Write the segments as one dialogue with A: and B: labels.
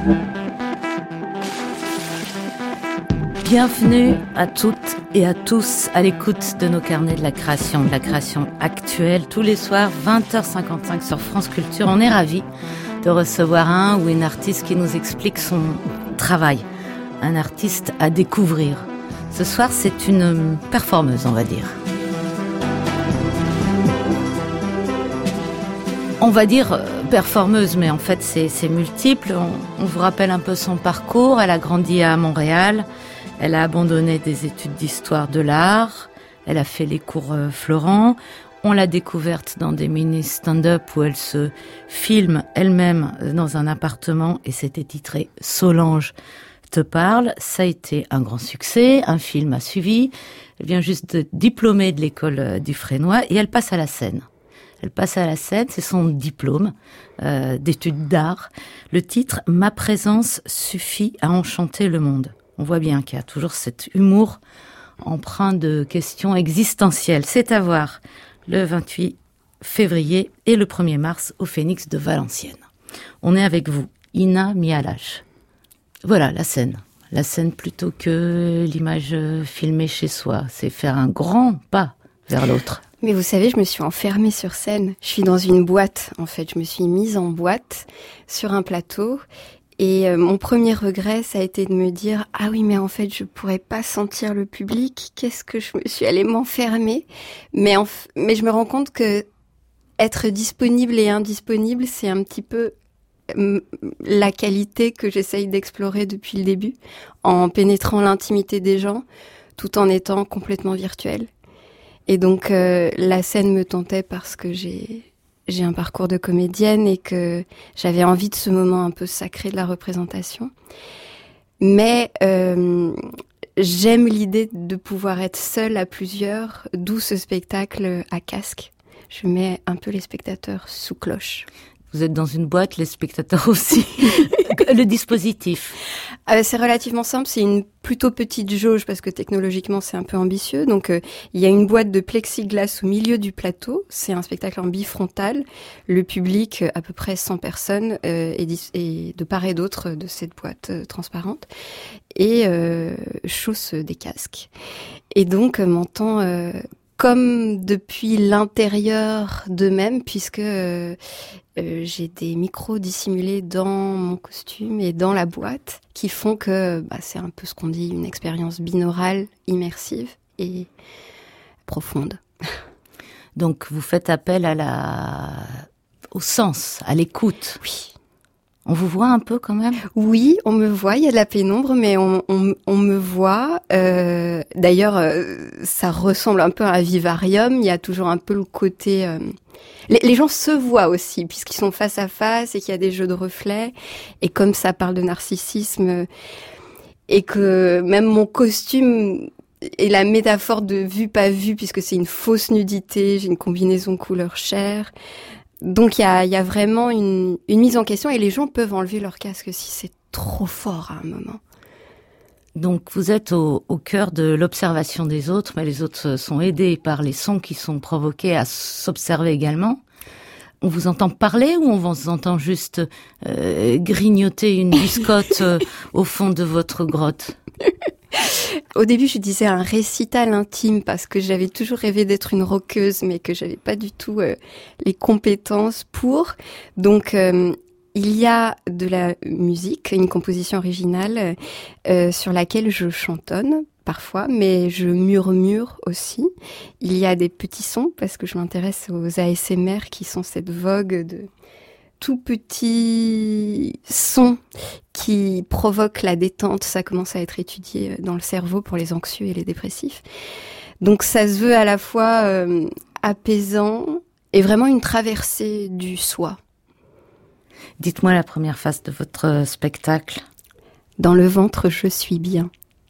A: Bienvenue à toutes et à tous à l'écoute de nos carnets de la création actuelle, tous les soirs 20h55 sur France Culture. On est ravis de recevoir un ou une artiste qui nous explique son travail, un artiste à découvrir. Ce soir, c'est une performeuse, on va dire. On va dire performeuse, mais en fait c'est multiple. On vous rappelle un peu son parcours. Elle a grandi à Montréal. Elle a abandonné des études d'histoire de l'art. Elle a fait les cours Florent. On l'a découverte dans des mini stand-up où elle se filme elle-même dans un appartement et c'était titré Solange te parle. Ça a été un grand succès. Un film a suivi. Elle vient juste de diplômer de l'école du Frénois et elle passe à la scène. C'est son diplôme d'études d'art. Le titre « Ma présence suffit à enchanter le monde ». On voit bien qu'il y a toujours cet humour empreint de questions existentielles. C'est à voir le 28 février et le 1er mars au Phénix de Valenciennes. On est avec vous, Ina Mihalach. Voilà, la scène. La scène plutôt que l'image filmée chez soi. C'est faire un grand pas vers l'autre.
B: Mais vous savez, je me suis enfermée sur scène. Je suis dans une boîte, en fait. Je me suis mise en boîte sur un plateau. Et mon premier regret, ça a été de me dire « Ah oui, mais en fait, je pourrais pas sentir le public. Qu'est-ce que je me suis allée m'enfermer ?» mais je me rends compte que être disponible et indisponible, c'est un petit peu la qualité que j'essaye d'explorer depuis le début, en pénétrant l'intimité des gens, tout en étant complètement virtuelle. Et donc, la scène me tentait parce que j'ai un parcours de comédienne et que j'avais envie de ce moment un peu sacré de la représentation. Mais j'aime l'idée de pouvoir être seule à plusieurs, d'où ce spectacle à casque. Je mets un peu les spectateurs sous cloche.
A: Vous êtes dans une boîte, les spectateurs aussi. Le dispositif.
B: C'est relativement simple, c'est une plutôt petite jauge parce que technologiquement c'est un peu ambitieux. Donc il y a une boîte de plexiglas au milieu du plateau, c'est un spectacle en bifrontal. Le public, à peu près 100 personnes, est de part et d'autre de cette boîte transparente et chausse des casques. Et donc m'entend comme depuis l'intérieur d'eux-mêmes, puisque j'ai des micros dissimulés dans mon costume et dans la boîte, qui font que c'est un peu ce qu'on dit, une expérience binaurale, immersive et profonde.
A: Donc vous faites appel au sens, à l'écoute.
B: Oui.
A: On vous voit un peu quand même ?
B: Oui, on me voit, il y a de la pénombre, mais on me voit. D'ailleurs, ça ressemble un peu à un vivarium, il y a toujours un peu le côté... Les gens se voient aussi, puisqu'ils sont face à face et qu'il y a des jeux de reflets. Et comme ça parle de narcissisme, et que même mon costume est la métaphore de vue pas vue, puisque c'est une fausse nudité, j'ai une combinaison couleur chair... Donc il y a vraiment une mise en question et les gens peuvent enlever leur casque si c'est trop fort à un moment.
A: Donc vous êtes au cœur de l'observation des autres, mais les autres sont aidés par les sons qui sont provoqués à s'observer également. On vous entend parler ou on vous entend juste grignoter une biscotte au fond de votre grotte ?
B: Au début, je disais un récital intime parce que j'avais toujours rêvé d'être une rockeuse, mais que j'avais pas du tout les compétences pour. Donc, il y a de la musique, une composition originale sur laquelle je chantonne parfois, mais je murmure aussi. Il y a des petits sons parce que je m'intéresse aux ASMR qui sont cette vogue de tout petit son qui provoque la détente. Ça commence à être étudié dans le cerveau pour les anxieux et les dépressifs. Donc ça se veut à la fois apaisant et vraiment une traversée du soi.
A: Dites-moi la première phase de votre spectacle.
B: Dans le ventre, je suis bien.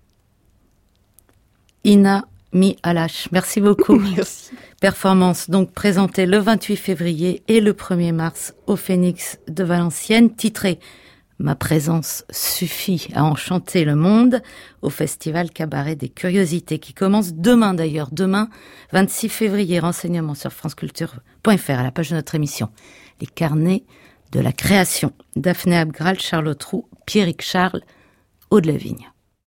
A: Ina Mihalach, merci beaucoup.
B: Merci.
A: Performance donc présentée le 28 février et le 1er mars au Phénix de Valenciennes, titrée « Ma présence suffit à enchanter le monde » au Festival Cabaret des Curiosités qui commence demain d'ailleurs, demain 26 février. Renseignements sur franceculture.fr à la page de notre émission. Les carnets de la création. Daphné Abgral, Charlotte Roux Pierrick Charles, Haut de la Vigne.